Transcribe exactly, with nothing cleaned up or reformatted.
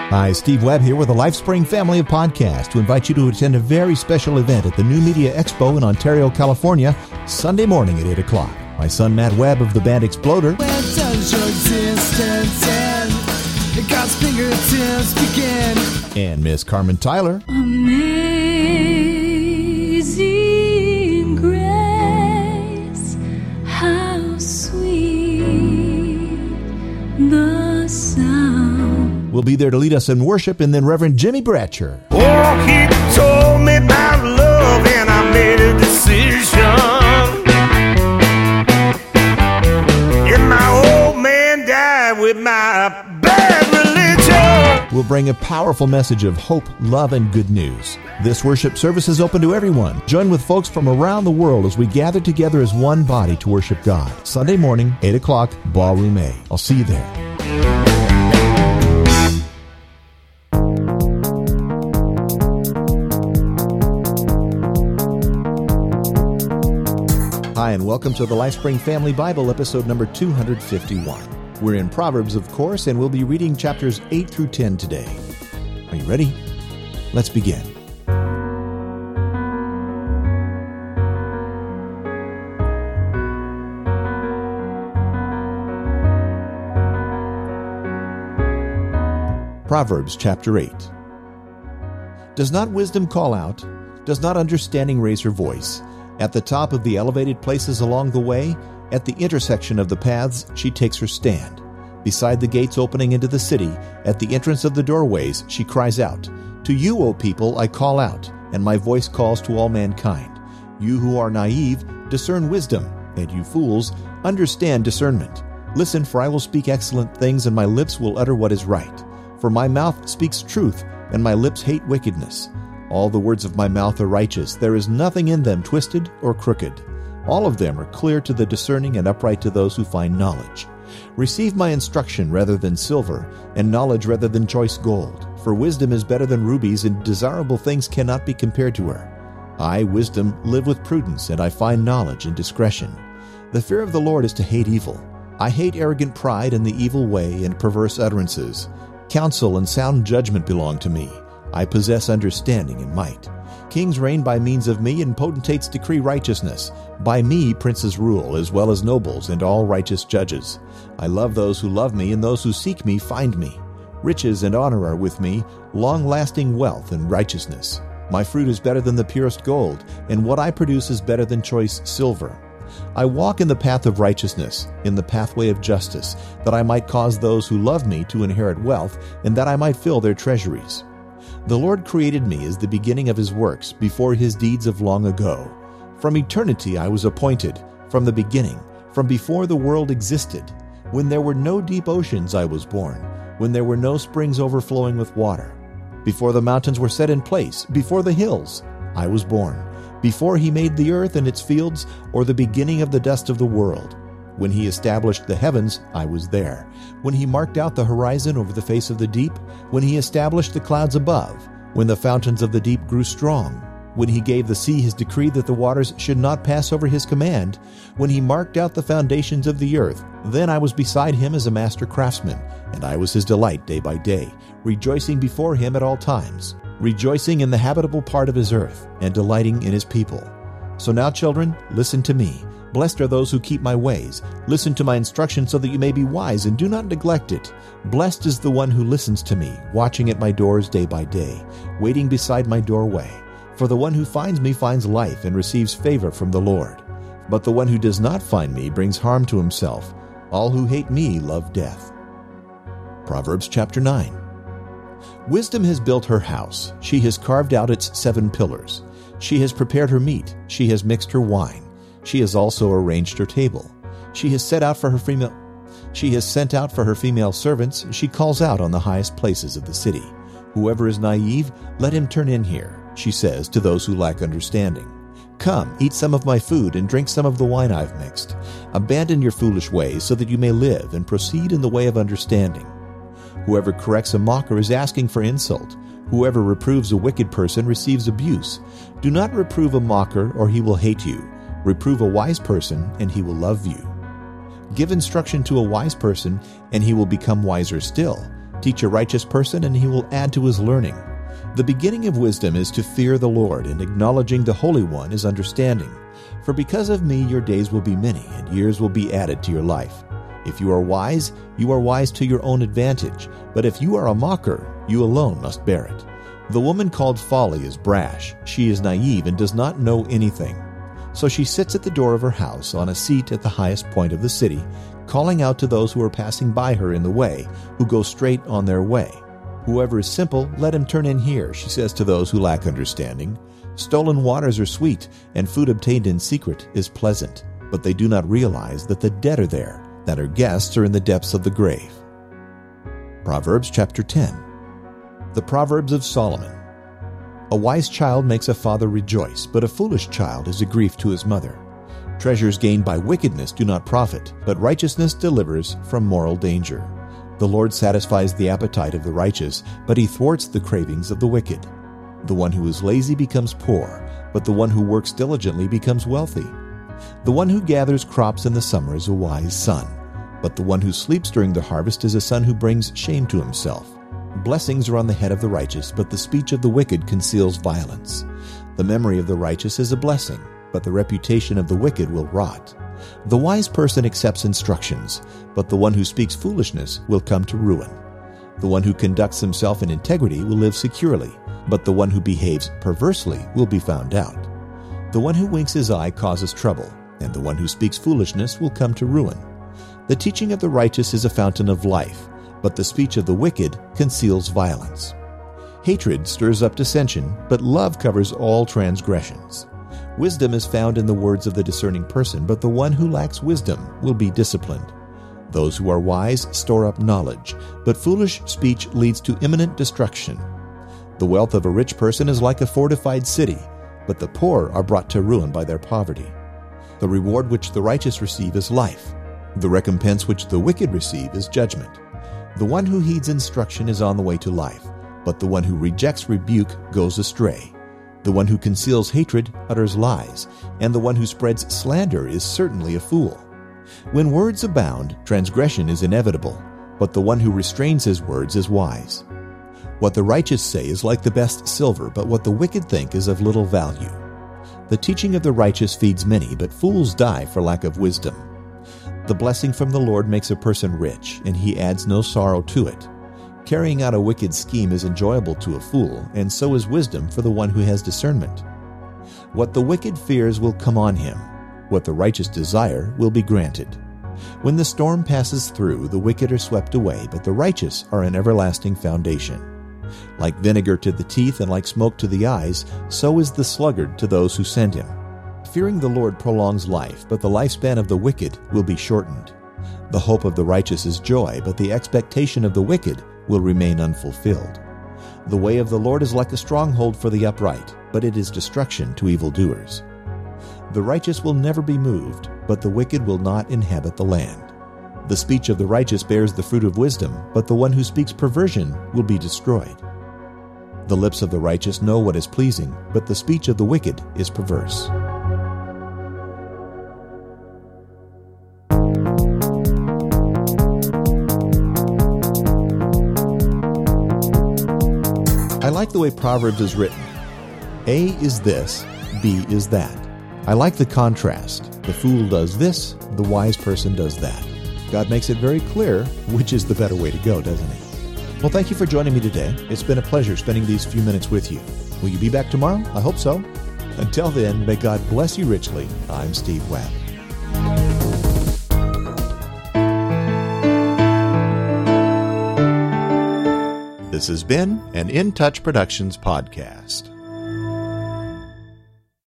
Hi, Steve Webb here with the LifeSpring family of podcasts to invite you to attend a very special event at the New Media Expo in Ontario, California, Sunday morning at eight o'clock. My son Matt Webb of the band Exploder Where does your existence end? God's fingertips begin. And Miss Carmen Tyler Amazing grace, how sweet the sound. will be there to lead us in worship, and then Reverend Jimmy Bratcher. Oh, he told me about love and I made a decision. And my old man died with my bad religion. We'll bring a powerful message of hope, love, and good news. This worship service is open to everyone. Join with folks from around the world as we gather together as one body to worship God. Sunday morning, eight o'clock, Ballroom A. I'll see you there. Hi, and welcome to the LifeSpring Family Bible, episode number two hundred fifty-one. We're in Proverbs, of course, and we'll be reading chapters eight through ten today. Are you ready? Let's begin. Proverbs chapter eight. Does not wisdom call out? Does not understanding raise her voice? At the top of the elevated places along the way, at the intersection of the paths, she takes her stand. Beside the gates opening into the city, at the entrance of the doorways, she cries out, "To you, O people, I call out, and my voice calls to all mankind. You who are naive, discern wisdom, and you fools, understand discernment. Listen, for I will speak excellent things, and my lips will utter what is right. For my mouth speaks truth, and my lips hate wickedness. All the words of my mouth are righteous. There is nothing in them twisted or crooked. All of them are clear to the discerning and upright to those who find knowledge. Receive my instruction rather than silver, and knowledge rather than choice gold. For wisdom is better than rubies, and desirable things cannot be compared to her. I, wisdom, live with prudence, and I find knowledge and discretion. The fear of the Lord is to hate evil. I hate arrogant pride and the evil way and perverse utterances. Counsel and sound judgment belong to me. I possess understanding and might. Kings reign by means of me, and potentates decree righteousness. By me princes rule, as well as nobles and all righteous judges. I love those who love me, and those who seek me find me. Riches and honor are with me, long-lasting wealth and righteousness. My fruit is better than the purest gold, and what I produce is better than choice silver. I walk in the path of righteousness, in the pathway of justice, that I might cause those who love me to inherit wealth, and that I might fill their treasuries. The Lord created me as the beginning of his works, before his deeds of long ago. From eternity I was appointed, from the beginning, from before the world existed. When there were no deep oceans I was born, when there were no springs overflowing with water. Before the mountains were set in place, before the hills, I was born. Before he made the earth and its fields, or the beginning of the dust of the world. When he established the heavens, I was there. When he marked out the horizon over the face of the deep, when he established the clouds above, when the fountains of the deep grew strong, when he gave the sea his decree that the waters should not pass over his command, when he marked out the foundations of the earth, then I was beside him as a master craftsman, and I was his delight day by day, rejoicing before him at all times, rejoicing in the habitable part of his earth, and delighting in his people. So now, children, listen to me. Blessed are those who keep my ways. Listen to my instruction so that you may be wise, and do not neglect it. Blessed is the one who listens to me, watching at my doors day by day, waiting beside my doorway. For the one who finds me finds life and receives favor from the Lord. But the one who does not find me brings harm to himself. All who hate me love death. Proverbs chapter nine. Wisdom has built her house. She has carved out its seven pillars. She has prepared her meat. She has mixed her wine. She has also arranged her table. She has set out for her female. She has sent out for her female servants. She calls out on the highest places of the city. Whoever is naive, let him turn in here, she says to those who lack understanding. Come, eat some of my food and drink some of the wine I've mixed. Abandon your foolish ways so that you may live and proceed in the way of understanding. Whoever corrects a mocker is asking for insult. Whoever reproves a wicked person receives abuse. Do not reprove a mocker, or he will hate you. Reprove a wise person, and he will love you. Give instruction to a wise person, and he will become wiser still. Teach a righteous person, and he will add to his learning. The beginning of wisdom is to fear the Lord, and acknowledging the Holy One is understanding. For because of me your days will be many, and years will be added to your life. If you are wise, you are wise to your own advantage. But if you are a mocker, you alone must bear it. The woman called Folly is brash. She is naive and does not know anything. So she sits at the door of her house on a seat at the highest point of the city, calling out to those who are passing by her in the way, who go straight on their way. Whoever is simple, let him turn in here, she says to those who lack understanding. Stolen waters are sweet, and food obtained in secret is pleasant. But they do not realize that the dead are there, that her guests are in the depths of the grave. Proverbs chapter ten. The Proverbs of Solomon. A wise child makes a father rejoice, but a foolish child is a grief to his mother. Treasures gained by wickedness do not profit, but righteousness delivers from moral danger. The Lord satisfies the appetite of the righteous, but he thwarts the cravings of the wicked. The one who is lazy becomes poor, but the one who works diligently becomes wealthy. The one who gathers crops in the summer is a wise son, but the one who sleeps during the harvest is a son who brings shame to himself. Blessings are on the head of the righteous, but the speech of the wicked conceals violence. The memory of the righteous is a blessing, but the reputation of the wicked will rot. The wise person accepts instructions, but the one who speaks foolishness will come to ruin. The one who conducts himself in integrity will live securely, but the one who behaves perversely will be found out. The one who winks his eye causes trouble, and the one who speaks foolishness will come to ruin. The teaching of the righteous is a fountain of life, but the speech of the wicked conceals violence. Hatred stirs up dissension, but love covers all transgressions. Wisdom is found in the words of the discerning person, but the one who lacks wisdom will be disciplined. Those who are wise store up knowledge, but foolish speech leads to imminent destruction. The wealth of a rich person is like a fortified city, but the poor are brought to ruin by their poverty. The reward which the righteous receive is life. The recompense which the wicked receive is judgment. The one who heeds instruction is on the way to life, but the one who rejects rebuke goes astray. The one who conceals hatred utters lies, and the one who spreads slander is certainly a fool. When words abound, transgression is inevitable, but the one who restrains his words is wise. What the righteous say is like the best silver, but what the wicked think is of little value. The teaching of the righteous feeds many, but fools die for lack of wisdom. The blessing from the Lord makes a person rich, and he adds no sorrow to it. Carrying out a wicked scheme is enjoyable to a fool, and so is wisdom for the one who has discernment. What the wicked fears will come on him. What the righteous desire will be granted. When the storm passes through, the wicked are swept away, but the righteous are an everlasting foundation. Like vinegar to the teeth and like smoke to the eyes, so is the sluggard to those who send him. Fearing the Lord prolongs life, but the lifespan of the wicked will be shortened. The hope of the righteous is joy, but the expectation of the wicked will remain unfulfilled. The way of the Lord is like a stronghold for the upright, but it is destruction to evildoers. The righteous will never be moved, but the wicked will not inhabit the land. The speech of the righteous bears the fruit of wisdom, but the one who speaks perversion will be destroyed. The lips of the righteous know what is pleasing, but the speech of the wicked is perverse. I like the way Proverbs is written. A is this, B is that. I like the contrast. The fool does this, the wise person does that. God makes it very clear which is the better way to go, doesn't he? Well, thank you for joining me today. It's been a pleasure spending these few minutes with you. Will you be back tomorrow? I hope so. Until then, may God bless you richly. I'm Steve Webb. This has been an In Touch Productions podcast.